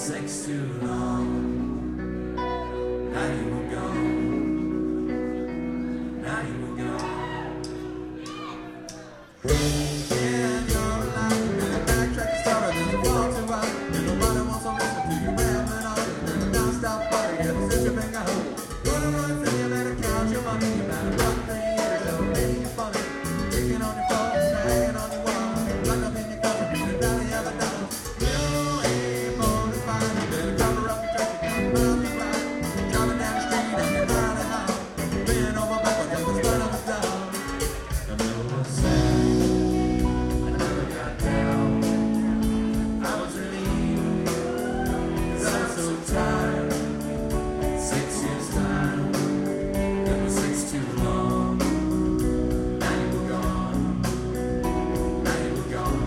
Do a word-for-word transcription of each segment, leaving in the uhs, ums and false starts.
sex too long. Now you were gone. Now you were gone. Yeah, you're alive. Really backtrack and start another far too wide. And nobody wants to listen to you rambling on. You're a non-stop party. You have to sit your finger home. You're the one thing you better count your money. You better run things. You're making it funny. Kicking on your phone, hanging on your wall. Locked up in your closet, you're the daddy of a dog. You ain't mortified. You better cover up the traffic and run the ride. Driving down the street and you're riding on. Being over backwards just the start of a dog. I never was sad. I never got down. I was relieved. Cause I was so tired. Six years time. It was six too long. Now you were gone. Now you were gone.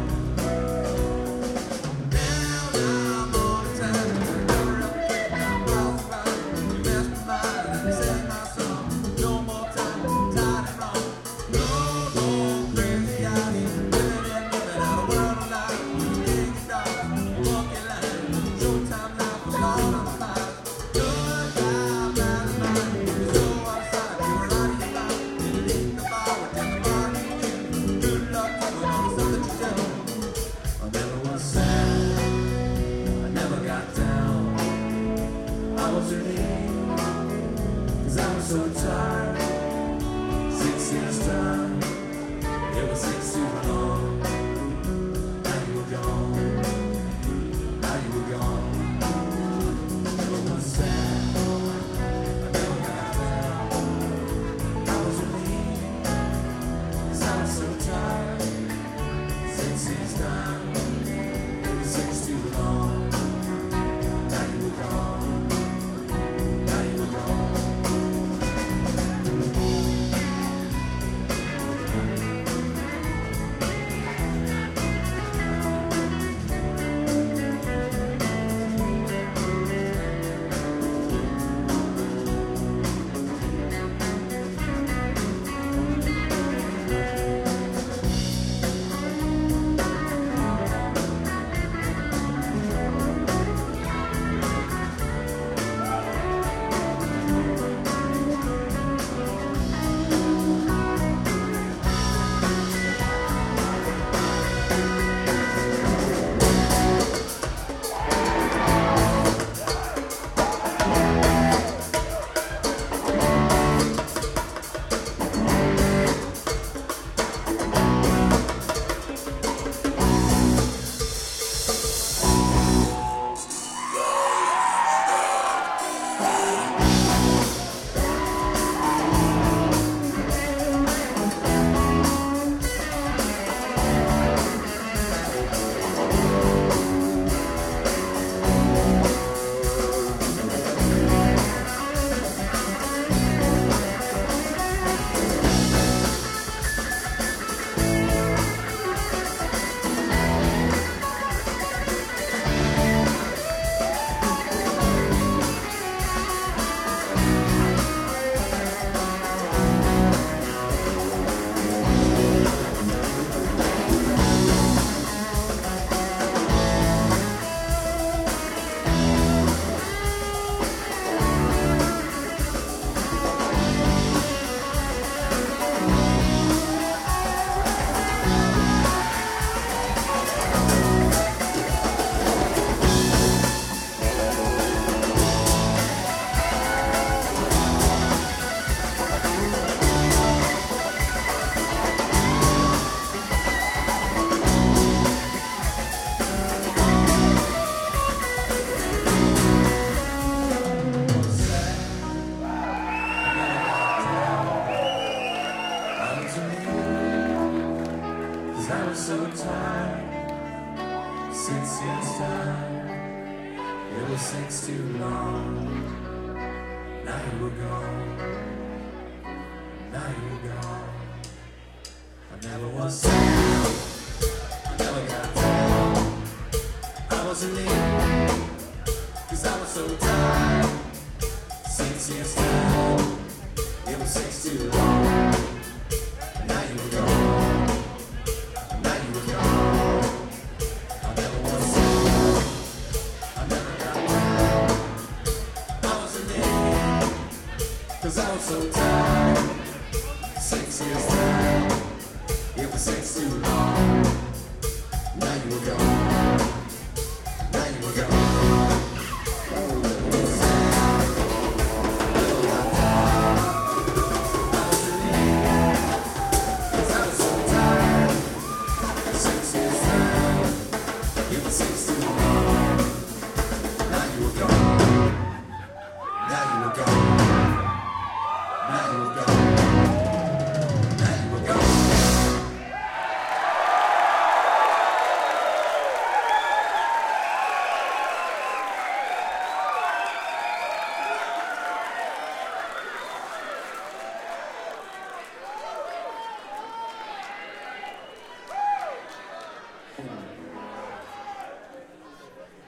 Now I'm all the time. Cover up the shit. I'm miles about. You messed my mind and you sang my song. No more time. Tired and wrong. No more crazy out here. Living and living out a world of life. King and dog. Walking line. Showtime life was all on the line. Good time, bad as mine. You're so outside. You were out of your mind. Didn't eat the bar. Within the bar you knew. Good luck to it. All the stuff that you do. I never was sad. I never got down. I was relieved. Cause I was so tired. Six years time. It was six too long. Now you were gone. Now you were gone. Never was sad. I never got down. I was relieved. Cause I was so tired. Six years time. It was six too long. Now you were gone. Now you were gone. I was so tired. Six years time. It was six too long. Now you were gone. Now you were gone. I never was sad. I never got down. I was relieved. Cause I was so tired. Six years time. It was six too long. Now you were gone. Now you were gone. I never was sad. I never got so tired. Six years time, it was six too long. Now you were gone. Now you were gone.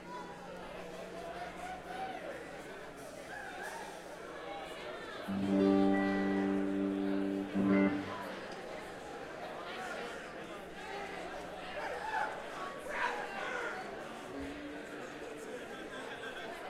Mm-hmm.